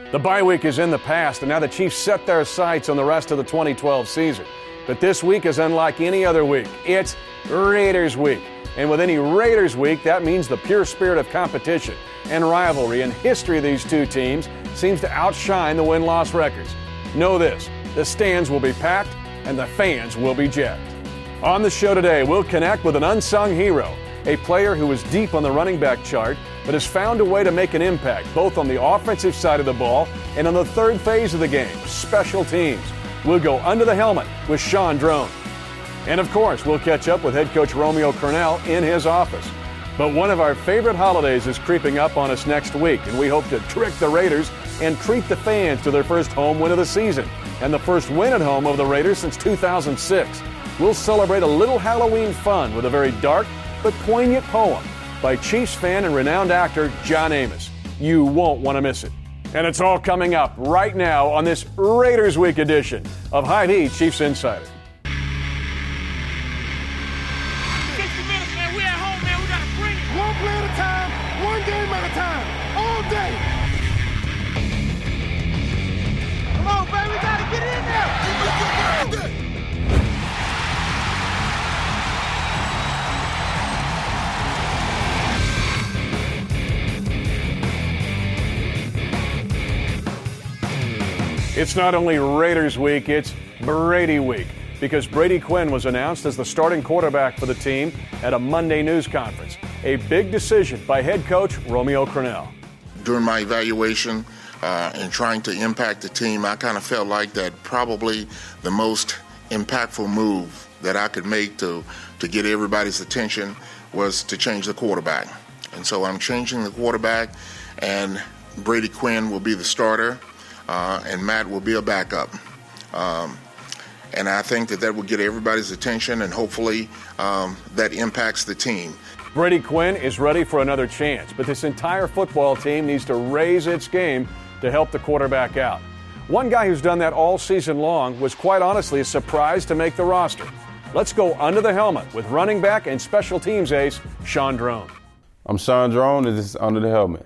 The bye week is in the past, and now the Chiefs set their sights on the rest of the 2012 season. But this week is unlike any other week. It's Raiders week. And with any Raiders week, that means the pure spirit of competition and rivalry and history of these two teams seems to outshine the win-loss records. Know this, the stands will be packed and the fans will be jacked. On the show today, we'll connect with an unsung hero, a player who is deep on the running back chart, but has found a way to make an impact both on the offensive side of the ball and on the third phase of the game, special teams. We'll go under the helmet with Shaun Draughn. And of course, we'll catch up with head coach Romeo Crennel in his office. But one of our favorite holidays is creeping up on us next week, and we hope to trick the Raiders and treat the fans to their first home win of the season and the first win at home of the Raiders since 2006. We'll celebrate a little Halloween fun with a very dark but poignant poem by Chiefs fan and renowned actor John Amos. You won't want to miss it. And it's all coming up right now on this Raiders Week edition of High D Chiefs Insider. 60 minutes, man. We at home, man. We got to bring it. One play at a time, one game at a time, all day. Come on, baby. We got to get in there. It's not only Raiders Week, it's Brady Week, because Brady Quinn was announced as the starting quarterback for the team at a Monday news conference. A big decision by head coach Romeo Crennel. During my evaluation and trying to impact the team, I kind of felt like that probably the most impactful move that I could make to get everybody's attention was to change the quarterback. And so I'm changing the quarterback, and Brady Quinn will be the starter. And Matt will be a backup. And I think that will get everybody's attention, and hopefully that impacts the team. Brady Quinn is ready for another chance, but this entire football team needs to raise its game to help the quarterback out. One guy who's done that all season long was quite honestly a surprise to make the roster. Let's go under the helmet with running back and special teams ace Shaun Draughn. I'm Shaun Draughn, and this is Under the Helmet.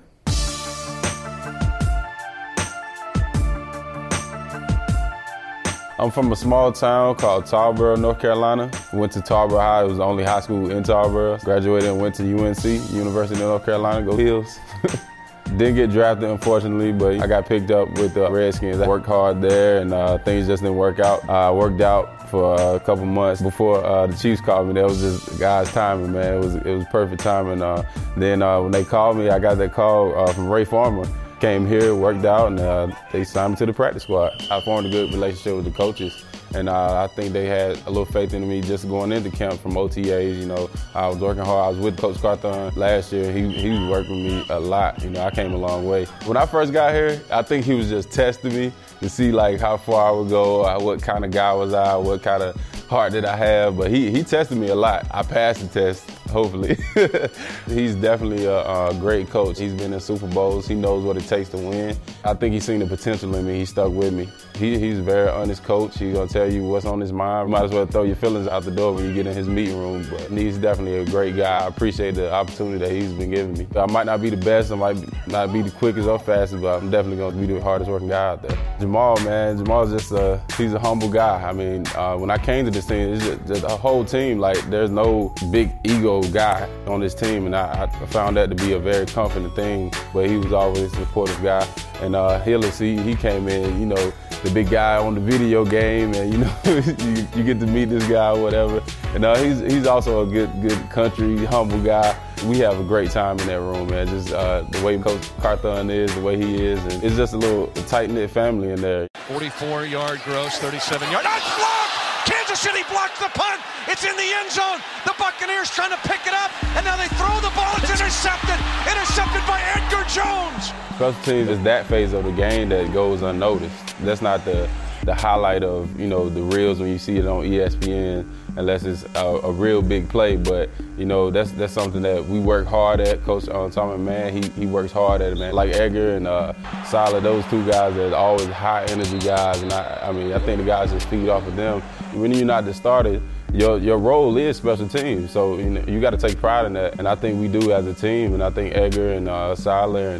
I'm from a small town called Tarboro, North Carolina. Went to Tarboro High. It was the only high school in Tarboro. Graduated and went to UNC, University of North Carolina, go Heels. Didn't get drafted, unfortunately, but I got picked up with the Redskins. I worked hard there, and things just didn't work out. I worked out for a couple months before the Chiefs called me. That was just God's timing, man. It was perfect timing. Then when they called me, I got that call from Ray Farmer. Came here, worked out, and they signed me to the practice squad. I formed a good relationship with the coaches, and I think they had a little faith in me just going into camp from OTAs. You know, I was working hard. I was with Coach Carthon last year. He was working with me a lot. You know, I came a long way. When I first got here, I think he was just testing me to see like how far I would go, what kind of guy was I, what kind of heart did I have. But he tested me a lot. I passed the test, hopefully. He's definitely a great coach. He's been in Super Bowls. He knows what it takes to win. I think he's seen the potential in me. He stuck with me. He's a very honest coach. He's going to tell you what's on his mind. You might as well throw your feelings out the door when you get in his meeting room. But he's definitely a great guy. I appreciate the opportunity that he's been giving me. I might not be the best. I might not be the quickest or fastest, but I'm definitely going to be the hardest working guy out there. Jamal, man, Jamal's just he's a humble guy. I mean, when I came to this team, it's just a whole team. Like, there's no big ego guy on this team, and I found that to be a very confident thing. But he was always a supportive guy. And Hillis, he came in, you know, the big guy on the video game, and you know, you get to meet this guy or whatever. And he's also a good country, humble guy. We have a great time in that room, man. Just the way Coach Carthon is, the way he is, and it's just a little tight-knit family in there. 44-yard gross, 37-yard. That's blocked! Kansas City blocks the punt. It's in the end zone. The Buccaneers trying to pick it up, and now they throw the ball. It's intercepted. Intercepted by Edgar Jones. Special teams is that phase of the game that goes unnoticed. That's not the highlight of, you know, the reels when you see it on ESPN, unless it's a real big play. But, you know, that's something that we work hard at. Coach Thomas, man, he works hard at it, man. Like Edgar and Salah, those two guys are always high energy guys. And I mean, I think the guys just feed off of them. When you're not the starter, your role is special teams. So, you know, you got to take pride in that. And I think we do as a team. And I think Edgar and Salah and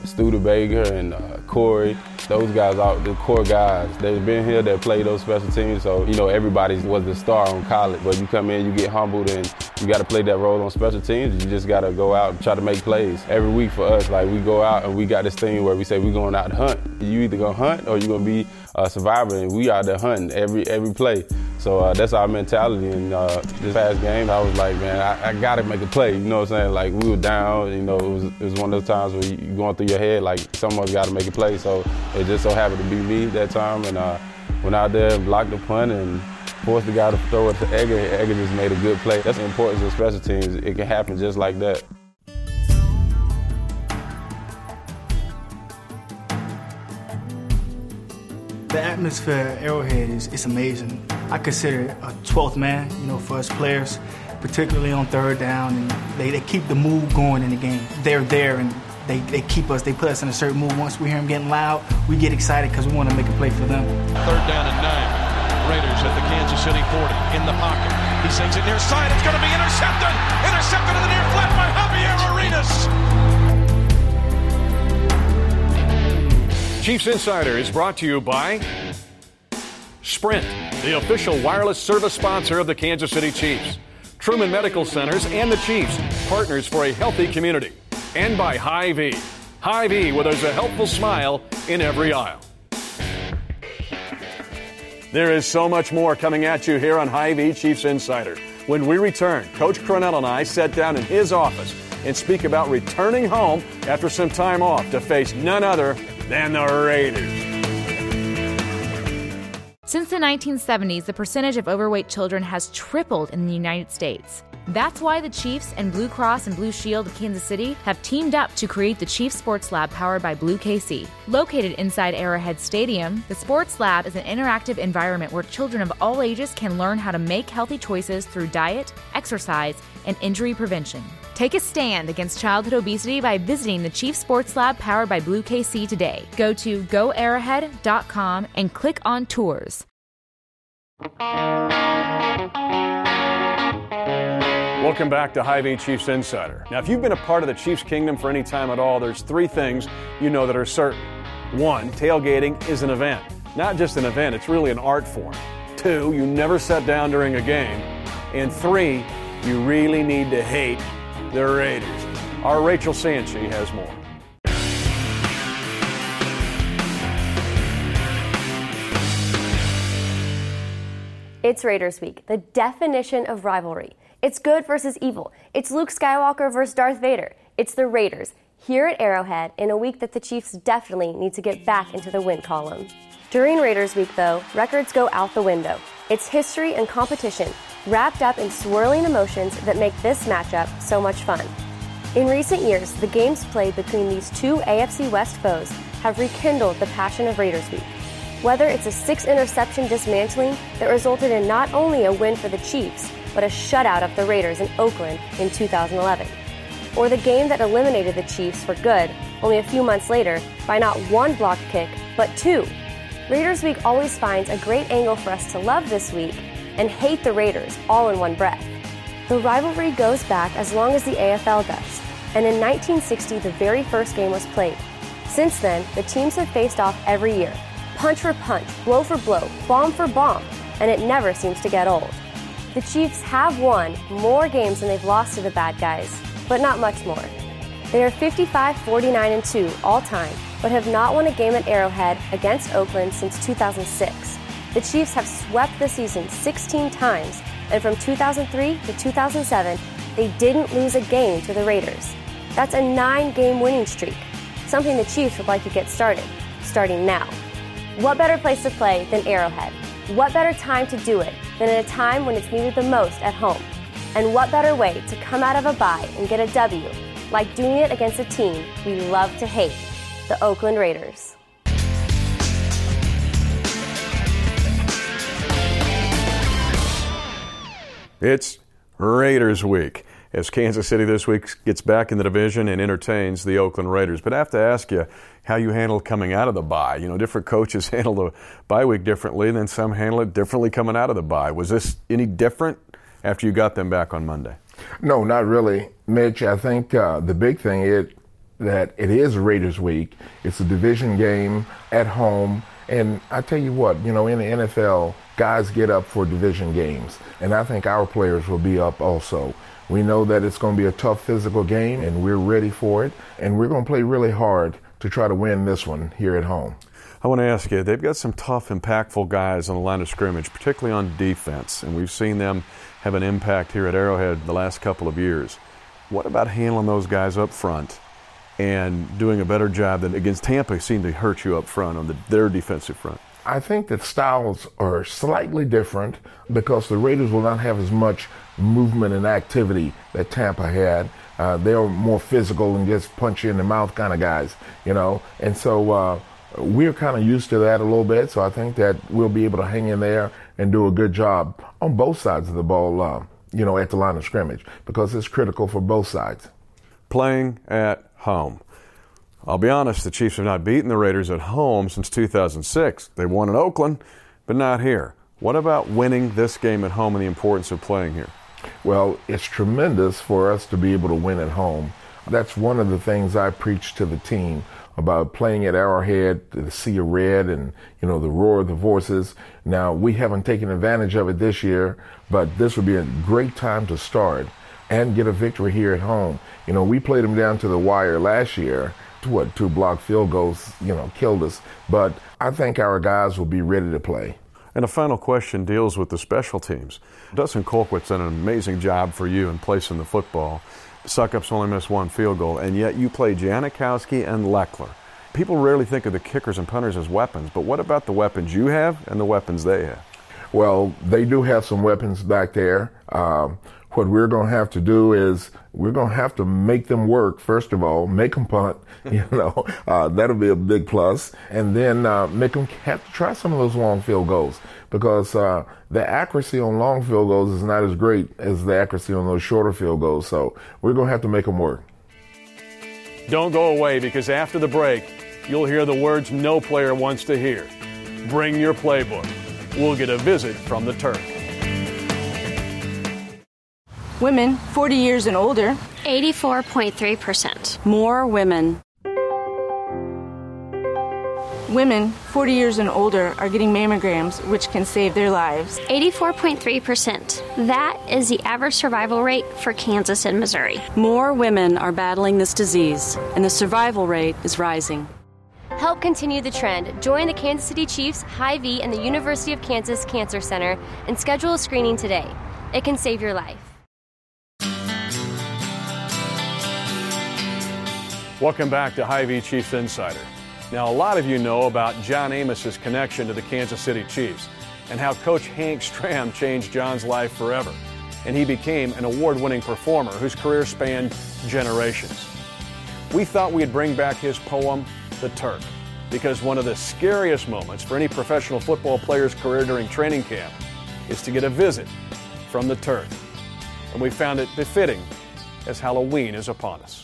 Studebaker and Corey, those guys, the core guys, they've been here, they played those special teams, so, everybody was the star on college. But you come in, you get humbled, and you got to play that role on special teams. You just got to go out and try to make plays. Every week for us, we go out and we got this thing where we say we're going out to hunt. You either going to hunt or you're going to be a survivor, and we out there hunting every play. So that's our mentality. And this past game, I was like, man, I got to make a play. You know what I'm saying? We were down. It was one of those times where you're going through your head, someone's got to make a play. So it just so happened to be me that time. And went out there and blocked the punt and forced the guy to throw it to Edgar. Edgar just made a good play. That's the importance of special teams. It can happen just like that. The atmosphere at Arrowhead is amazing. I consider it a 12th man, for us players, particularly on third down, and they keep the mood going in the game. They're there, and they keep us, they put us in a certain mood. Once we hear them getting loud, we get excited because we want to make a play for them. 3rd down and 9. Raiders at the Kansas City 40, in the pocket. He sends it near side, it's going to be intercepted! Intercepted in the near flat by Javier Arenas! Chiefs Insider is brought to you by Sprint, the official wireless service sponsor of the Kansas City Chiefs. Truman Medical Centers and the Chiefs, partners for a healthy community. And by Hy-Vee. Hy-Vee, where there's a helpful smile in every aisle. There is so much more coming at you here on Hy-Vee Chiefs Insider. When we return, Coach Cronell and I sat down in his office and speak about returning home after some time off to face none other than the Raiders. Since the 1970s, the percentage of overweight children has tripled in the United States. That's why the Chiefs and Blue Cross and Blue Shield of Kansas City have teamed up to create the Chiefs Sports Lab powered by Blue KC. Located inside Arrowhead Stadium, the Sports Lab is an interactive environment where children of all ages can learn how to make healthy choices through diet, exercise, and injury prevention. Take a stand against childhood obesity by visiting the Chiefs Sports Lab powered by Blue KC today. Go to goarrowhead.com and click on tours. Welcome back to Hy-Vee Chiefs Insider. Now, if you've been a part of the Chiefs Kingdom for any time at all, there's 3 things you know that are certain. 1, tailgating is an event. Not just an event, it's really an art form. 2, you never sit down during a game. And 3, you really need to hate the Raiders. Our Rachel Sanchi has more. It's Raiders Week, the definition of rivalry. It's good versus evil. It's Luke Skywalker versus Darth Vader. It's the Raiders, here at Arrowhead, in a week that the Chiefs definitely need to get back into the win column. During Raiders Week, though, records go out the window. It's history and competition, wrapped up in swirling emotions that make this matchup so much fun. In recent years, the games played between these 2 AFC West foes have rekindled the passion of Raiders Week. Whether it's a 6-interception dismantling that resulted in not only a win for the Chiefs, but a shutout of the Raiders in Oakland in 2011. Or the game that eliminated the Chiefs for good only a few months later by not 1 blocked kick, but 2. Raiders Week always finds a great angle for us to love this week and hate the Raiders all in one breath. The rivalry goes back as long as the AFL does, and in 1960 the very first game was played. Since then, the teams have faced off every year, punch for punch, blow for blow, bomb for bomb, and it never seems to get old. The Chiefs have won more games than they've lost to the bad guys, but not much more. They are 55-49-2 all time, but have not won a game at Arrowhead against Oakland since 2006. The Chiefs have swept the season 16 times, and from 2003 to 2007, they didn't lose a game to the Raiders. That's a 9-game winning streak, something the Chiefs would like to get starting now. What better place to play than Arrowhead? What better time to do it than at a time when it's needed the most at home? And what better way to come out of a bye and get a W, like doing it against a team we love to hate, the Oakland Raiders. It's Raiders Week, as Kansas City this week gets back in the division and entertains the Oakland Raiders. But I have to ask you how you handled coming out of the bye. You know, different coaches handle the bye week differently, and then some handle it differently coming out of the bye. Was this any different after you got them back on Monday? No, not really, Mitch. I think the big thing is that it is Raiders week. It's a division game at home. And I tell you what, in the NFL, guys get up for division games. And I think our players will be up also. We know that it's going to be a tough physical game, and we're ready for it. And we're going to play really hard to try to win this one here at home. I want to ask you, they've got some tough, impactful guys on the line of scrimmage, particularly on defense, and we've seen them have an impact here at Arrowhead the last couple of years. What about handling those guys up front and doing a better job than against Tampa seemed to hurt you up front on their defensive front? I think that styles are slightly different because the Raiders will not have as much movement and activity that Tampa had. They're more physical and just punch you in the mouth kind of guys, and so we're kind of used to that a little bit, so I think that we'll be able to hang in there and do a good job on both sides of the ball, at the line of scrimmage, because it's critical for both sides. Playing at home. I'll be honest, the Chiefs have not beaten the Raiders at home since 2006. They won in Oakland, but not here. What about winning this game at home and the importance of playing here? Well, it's tremendous for us to be able to win at home. That's one of the things I preach to the team about playing at Arrowhead, the sea of red and, the roar of the voices. Now, we haven't taken advantage of it this year, but this would be a great time to start and get a victory here at home. We played them down to the wire last year. 2 blocked field goals, killed us. But I think our guys will be ready to play. And a final question deals with the special teams. Dustin Colquitt's done an amazing job for you in placing the football. Succop's only missed 1 field goal, and yet you play Janikowski and Leckler. People rarely think of the kickers and punters as weapons, but what about the weapons you have and the weapons they have? Well, they do have some weapons back there. What we're going to have to do is we're going to have to make them work, first of all, make them punt, that'll be a big plus, and then make them have to try some of those long field goals, because the accuracy on long field goals is not as great as the accuracy on those shorter field goals, so we're going to have to make them work. Don't go away, because after the break, you'll hear the words no player wants to hear. Bring your playbook. We'll get a visit from the Turk. Women 40 years and older. 84.3%. More women. Women 40 years and older are getting mammograms, which can save their lives. 84.3%. That is the average survival rate for Kansas and Missouri. More women are battling this disease, and the survival rate is rising. Help continue the trend. Join the Kansas City Chiefs, Hy-Vee, and the University of Kansas Cancer Center and schedule a screening today. It can save your life. Welcome back to Hy-Vee Chiefs Insider. Now, a lot of you know about John Amos's connection to the Kansas City Chiefs and how Coach Hank Stram changed John's life forever. And he became an award-winning performer whose career spanned generations. We thought we'd bring back his poem, The Turk, because one of the scariest moments for any professional football player's career during training camp is to get a visit from the Turk. And we found it befitting as Halloween is upon us.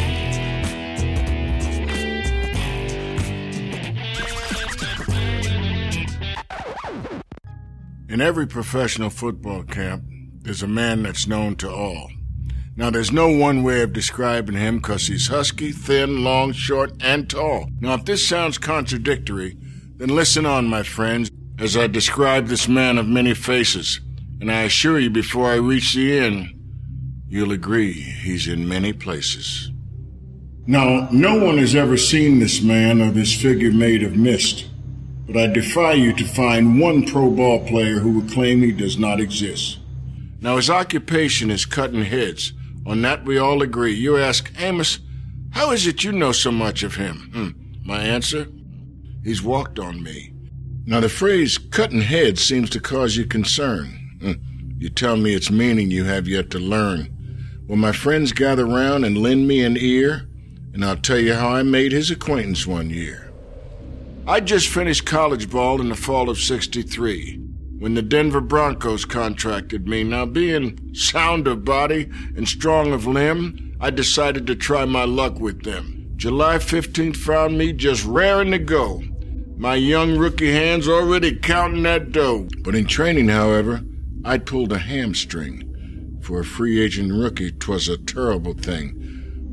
In every professional football camp, there's a man that's known to all. Now, there's no one way of describing him because he's husky, thin, long, short, and tall. Now, if this sounds contradictory, then listen on, my friends, as I describe this man of many faces. And I assure you, before I reach the end, you'll agree he's in many places. Now, no one has ever seen this man or this figure made of mist. But I defy you to find one pro ball player who would claim he does not exist. Now, his occupation is cutting heads. On that we all agree. You ask, Amos, how is it you know so much of him? My answer? He's walked on me. Now, the phrase cutting heads seems to cause you concern. You tell me its meaning you have yet to learn. Well, my friends gather round and lend me an ear, and I'll tell you how I made his acquaintance one year. I just finished college ball in the fall of '63 when the Denver Broncos contracted me. Now, being sound of body and strong of limb, I decided to try my luck with them. July 15th found me just raring to go. My young rookie hands already counting that dough. But in training, however, I'd pulled a hamstring. For a free agent rookie, 'twas a terrible thing.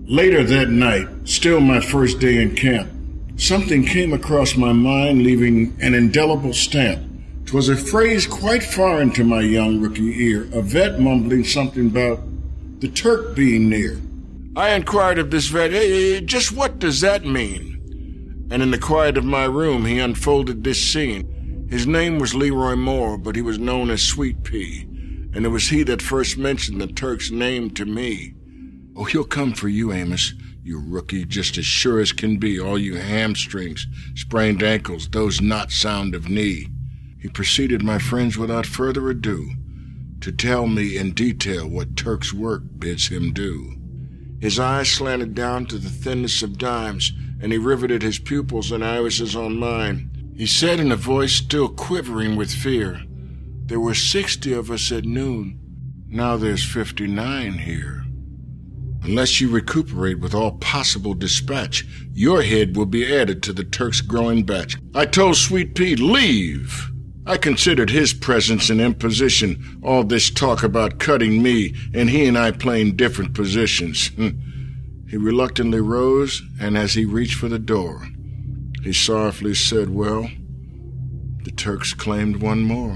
Later that night, still my first day in camp, something came across my mind, leaving an indelible stamp. 'Twas a phrase quite foreign to my young rookie ear, a vet mumbling something about the Turk being near. I inquired of this vet, hey, just what does that mean? And in the quiet of my room, he unfolded this scene. His name was Leroy Moore, but he was known as Sweet Pea, and it was he that first mentioned the Turk's name to me. Oh, he'll come for you, Amos, you rookie, just as sure as can be, all you hamstrings, sprained ankles, those not sound of knee. He proceeded, my friends, without further ado, to tell me in detail what Turk's work bids him do. His eyes slanted down to the thinness of dimes, and he riveted his pupils and irises on mine. He said in a voice still quivering with fear, there were 60 of us at noon. Now there's 59 here. Unless you recuperate with all possible dispatch, your head will be added to the Turk's growing batch. I told Sweet Pea, leave. I considered his presence an imposition, all this talk about cutting me, and he and I playing different positions. He reluctantly rose, and as he reached for the door, he sorrowfully said, well, the Turks claimed one more.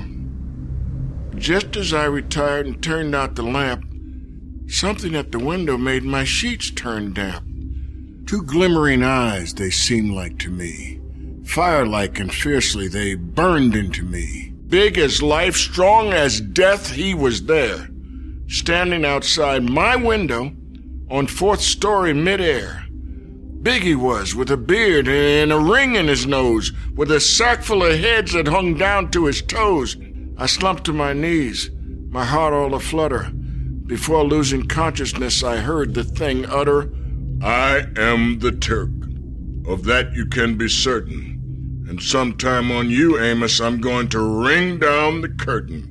Just as I retired and turned out the lamp, something at the window made my sheets turn damp. 2 glimmering eyes they seemed like to me. Fire-like and fiercely they burned into me. Big as life, strong as death, he was there, standing outside my window on 4th story midair. Big he was, with a beard and a ring in his nose, with a sack full of heads that hung down to his toes. I slumped to my knees, my heart all aflutter. Before losing consciousness, I heard the thing utter, I am the Turk. Of that you can be certain. And sometime on you, Amos, I'm going to ring down the curtain.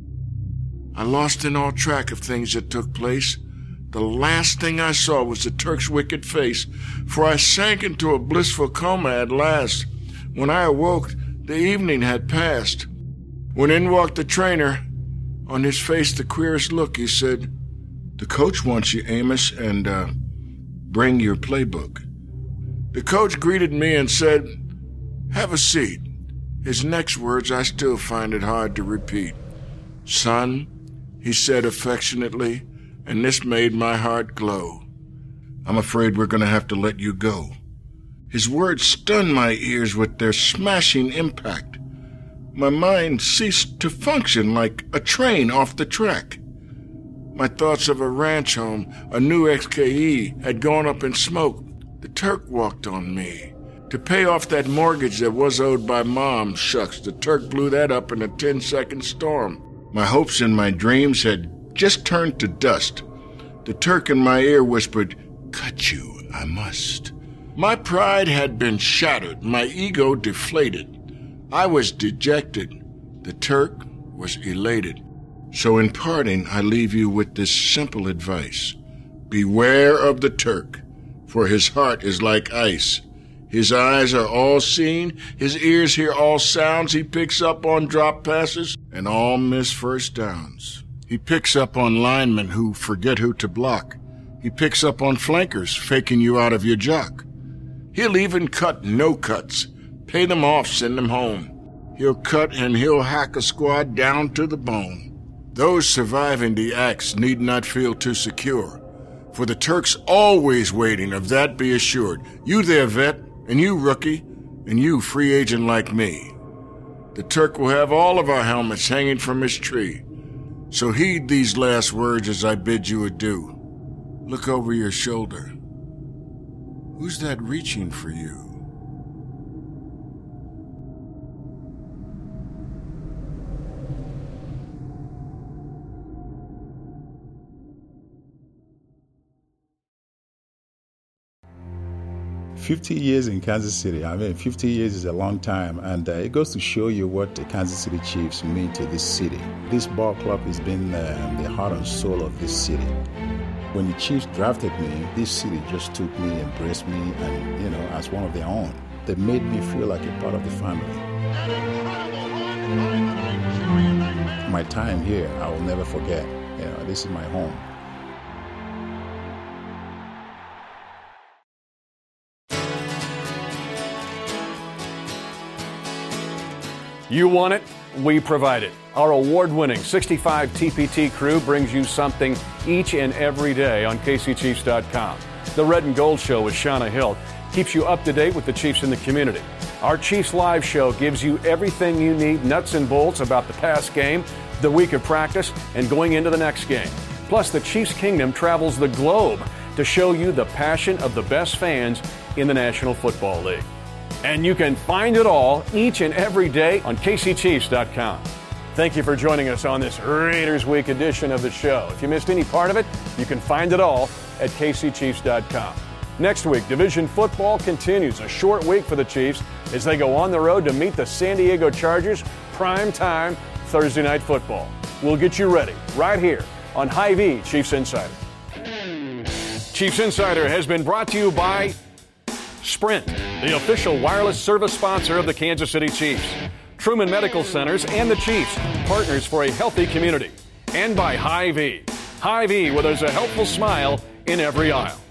I lost in all track of things that took place. The last thing I saw was the Turk's wicked face, for I sank into a blissful coma at last. When I awoke, the evening had passed. When in walked the trainer, on his face the queerest look, he said, the coach wants you, Amos, and bring your playbook. The coach greeted me and said, have a seat. His next words I still find it hard to repeat. Son, he said affectionately, and this made my heart glow. I'm afraid we're going to have to let you go. His words stunned my ears with their smashing impact. My mind ceased to function like a train off the track. My thoughts of a ranch home, a new XKE, had gone up in smoke. The Turk walked on me. To pay off that mortgage that was owed by Mom, shucks, the Turk blew that up in a 10-second storm. My hopes and my dreams had just turned to dust. The Turk in my ear whispered, cut you, I must. My pride had been shattered, my ego deflated. I was dejected. The Turk was elated. So in parting, I leave you with this simple advice. Beware of the Turk, for his heart is like ice. His eyes are all seen, his ears hear all sounds, he picks up on drop passes and all missed first downs. He picks up on linemen who forget who to block. He picks up on flankers faking you out of your jock. He'll even cut no cuts, pay them off, send them home. He'll cut and he'll hack a squad down to the bone. Those surviving the axe need not feel too secure, for the Turk's always waiting, of that be assured. You there, vet, and you, rookie, and you, free agent like me. The Turk will have all of our helmets hanging from his tree. So heed these last words as I bid you adieu. Look over your shoulder. Who's that reaching for you? 50 years in Kansas City. 50 years is a long time, and it goes to show you what the Kansas City Chiefs mean to this city. This ball club has been the heart and soul of this city. When the Chiefs drafted me, this city just took me, embraced me, and, as one of their own. They made me feel like a part of the family. My time here, I will never forget. This is my home. You want it, we provide it. Our award-winning 65 TPT crew brings you something each and every day on KCChiefs.com. The Red and Gold Show with Shauna Hill keeps you up to date with the Chiefs in the community. Our Chiefs Live Show gives you everything you need, nuts and bolts about the past game, the week of practice, and going into the next game. Plus, the Chiefs Kingdom travels the globe to show you the passion of the best fans in the National Football League. And you can find it all each and every day on KCChiefs.com. Thank you for joining us on this Raiders Week edition of the show. If you missed any part of it, you can find it all at KCChiefs.com. Next week, Division football continues. A short week for the Chiefs as they go on the road to meet the San Diego Chargers, prime time Thursday night football. We'll get you ready right here on Hy-Vee Chiefs Insider. Chiefs Insider has been brought to you by Sprint, the official wireless service sponsor of the Kansas City Chiefs. Truman Medical Centers and the Chiefs, partners for a healthy community. And by Hy-Vee. Hy-Vee, where there's a helpful smile in every aisle.